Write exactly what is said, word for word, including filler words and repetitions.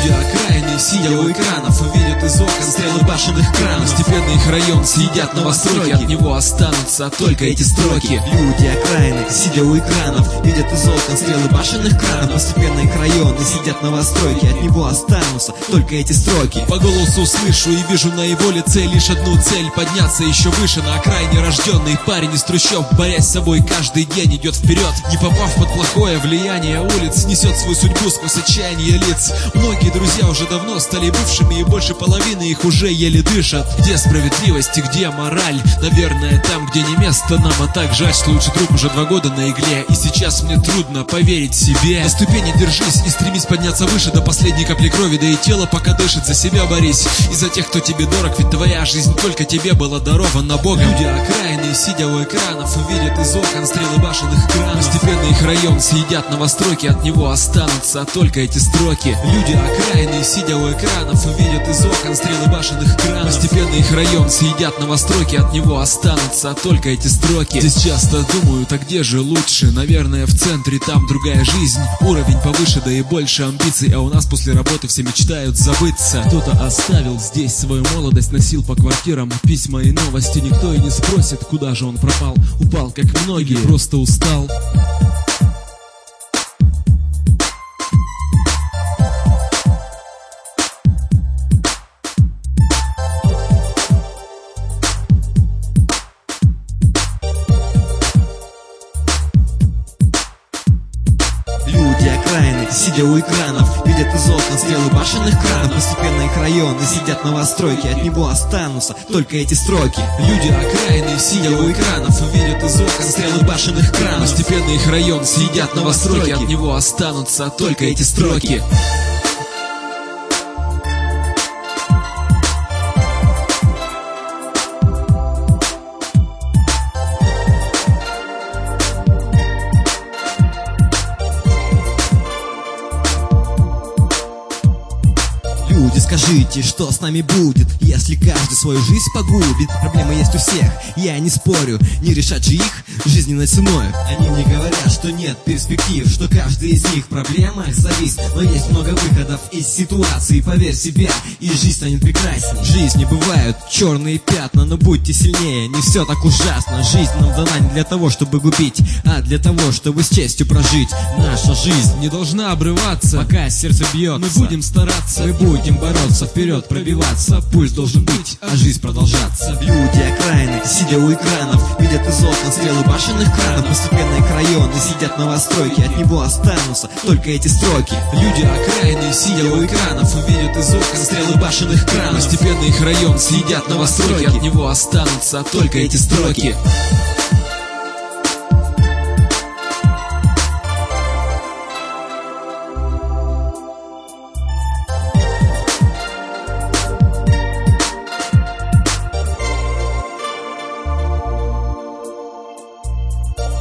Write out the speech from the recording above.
Люди окраины, сидя у экранов, видят из окон стрелы башенных кранов. Постепенно их район съедят новостройки, от него останутся только эти строки. Люди окраины, сидя у экранов, видят из окон стрелы башенных кранов. Постепенно их районы съедят новостройки, от него останутся только эти строки. По голосу слышу и вижу на его лице лишь одну цель: подняться еще выше. На окраине рожденный парень из трущоб, борясь с собой, каждый день идет вперед. Не попав под плохое влияние улиц, несет свою судьбу сквозь отчаяние лиц. Многие друзья уже давно стали бывшими, и больше половины их уже еле дышат. Где справедливость и где мораль? Наверное, там, где не место нам. А так жаль, что лучший друг уже два года на игле, и сейчас мне трудно поверить себе. На ступени держись и стремись подняться выше до последней капли крови, да и тело пока дышит, за себя борись. И за тех, кто тебе дорог, ведь твоя жизнь только тебе была дарована Богом. Люди окраины, сидя у экранов, видят из окон стрелы башенных кранов. Постепенно их район съедят новостройки, от него останутся только эти строки. Люди окраины, сидя у экранов, видят из окон стрелы башенных кранов. Постепенно их район съедят новостройки, от него останутся только эти строки. Здесь часто думают, а где же лучше? Наверное, в центре, там другая жизнь, уровень повыше, да и больше амбиций. А у нас после работы все мечтают забыться. Кто-то оставил здесь свою молодость, носил по квартирам письма и новости. Никто и не спросит, куда же он пропал. Упал, как многие, просто устал. Люди окраины, сидя у экранов, видят из окон стрелы башенных кранов. Постепенно их районы съедят новостройки, от него останутся только эти строки. Люди окраины, сидя у экранов, видят из окон стрелы башенных кранов. Постепенно их район съедят новостройки, от него останутся только эти строки. Люди, скажите, что с нами будет, если каждый свою жизнь погубит? Проблемы есть у всех, я не спорю, не решать же их жизненной ценой. Они мне говорят, что нет перспектив, что каждый из них в проблемах завис. Но есть много выходов из ситуации, поверь себе, и жизнь станет прекрасней. В жизни бывают черные пятна, но будьте сильнее, не все так ужасно. Жизнь нам дана не для того, чтобы губить, а для того, чтобы с честью прожить. Наша жизнь Не должна обрываться, пока сердце бьется. мы будем стараться. Мы будем бороться, вперед пробиваться. Пульс должен быть, а жизнь продолжаться. Люди окраины, сидя у экранов, видят из окон стрелы башенных кранов. Постепенно их районы съедят новостройки, от него останутся только эти строки. Люди окраины, сидя у экранов, видят из окон стрелы башенных кранов. Постепенно их район съедят новостройки, от него останутся только эти строки.